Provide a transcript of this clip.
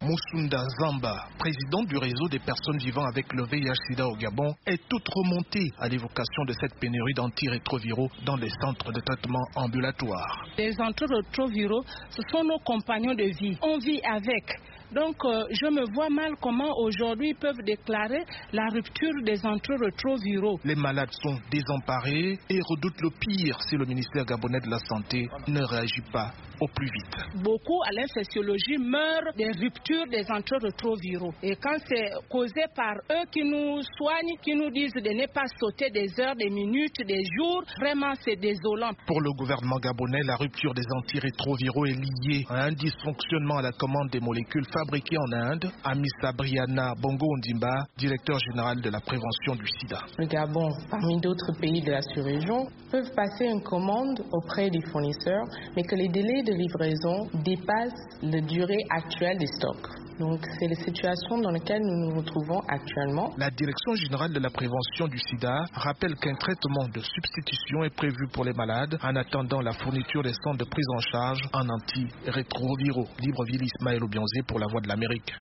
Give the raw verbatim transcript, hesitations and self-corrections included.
Moussunda Zamba, président du réseau des personnes vivant avec le V I H-Sida au Gabon, est toute remontée à l'évocation de cette pénurie d'antirétroviraux dans les centres de traitement ambulatoires. Les antirétroviraux, ce sont nos compagnons de vie. On vit avec. Donc, euh, je me vois mal comment aujourd'hui ils peuvent déclarer la rupture des antirétroviraux. Les malades sont désemparés et redoutent le pire si le ministère gabonais de la Santé ne réagit pas au plus vite. Beaucoup à l'infectiologie meurent des ruptures des antirétroviraux. Et quand c'est causé par eux qui nous soignent, qui nous disent de ne pas sauter des heures, des minutes, des jours, vraiment c'est désolant. Pour le gouvernement gabonais, la rupture des antirétroviraux est liée à un dysfonctionnement à la commande des molécules fabriquées en Inde. Amissa Briana Bongo Ondimba, directeur général de la prévention du sida. Le Gabon, parmi d'autres pays de la sous-région, peuvent passer une commande auprès des fournisseurs, mais que les délais de livraison dépassent la durée actuelle des stocks. Donc, c'est la situation dans laquelle nous nous retrouvons actuellement. La Direction générale de la prévention du sida rappelle qu'un traitement de substitution est prévu pour les malades en attendant la fourniture des centres de prise en charge en antirétroviraux. Libreville, Ismaël Obianzé pour la Voix de l'Amérique.